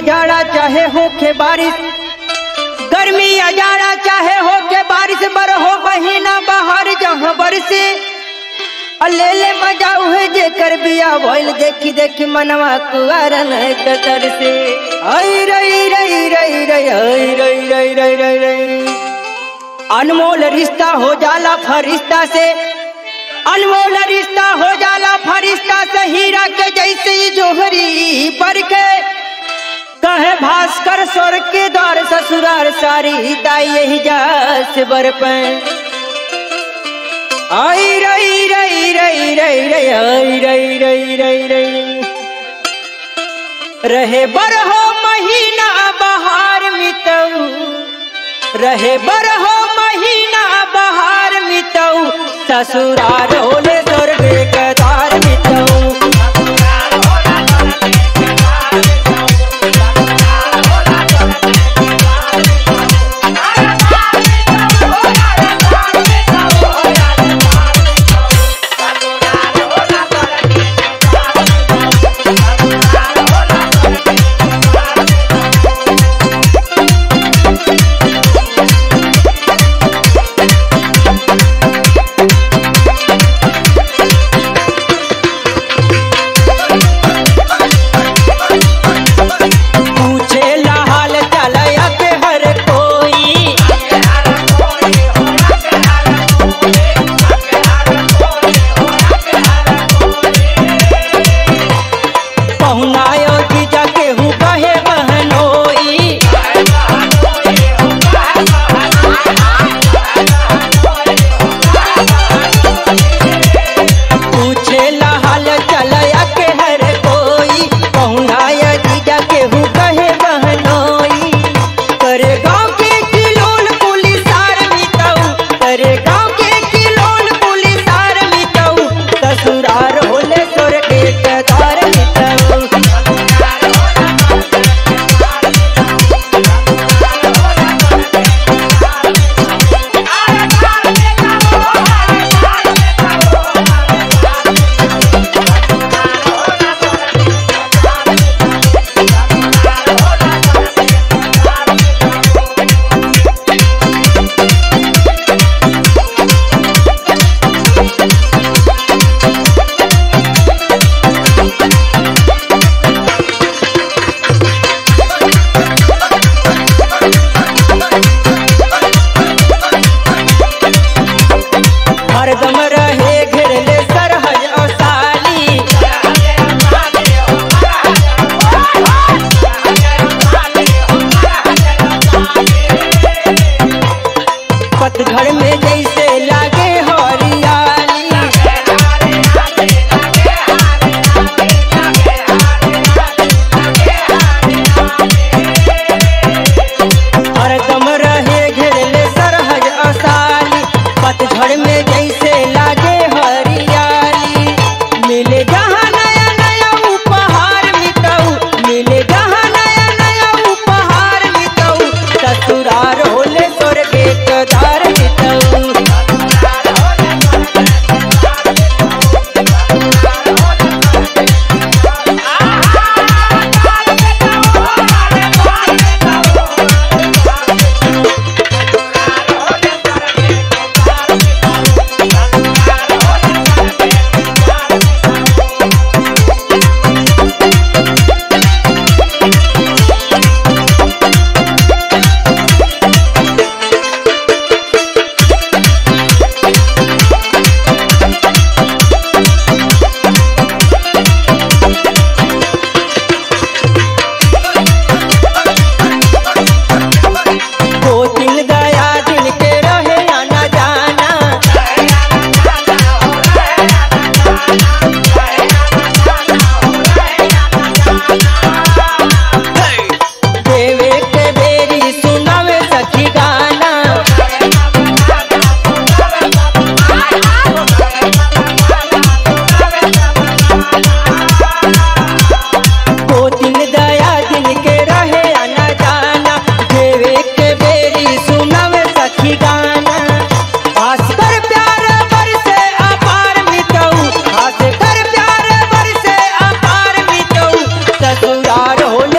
जाड़ा चाहे हो के बारिश, गर्मी या जाड़ा चाहे हो के बारिश, बर हो महीना बाहर जहाँ बरसे ले ले मजा उहे जे कर बिया भइल, देखी देखी मनवा कुआरन कतर से आई रई रई रई रई आई रई रई रई रई रई। अनमोल रिश्ता हो जाला फरिश्ता से, अनमोल रिश्ता हो जाला फरिश्ता से, हीरा के जैसे जोहरी पर के कहे भास्कर स्वर्ग के द्वार ससुरार सारी दाई यही जास बर पे आई रई रई रई रई रई आई रई रई रई रई। रहे बर हो महीना बहार मितऊ, रहे बर हो महीना बहार मितऊ, ससुरार होले स्वर्ग के द्वार मितऊ। घर में जैसे लागे हरियाली, हरदम रहे घेरले सरहज असाली, पतझड़ में जैसे लागे हरियाली। मिले जहाँ नया नया उपहार मितऊ, मिले जहाँ नया नया उपहार मितऊ, ससुरार होले स्वर्ग के द्वार मितऊ। ससुरार होले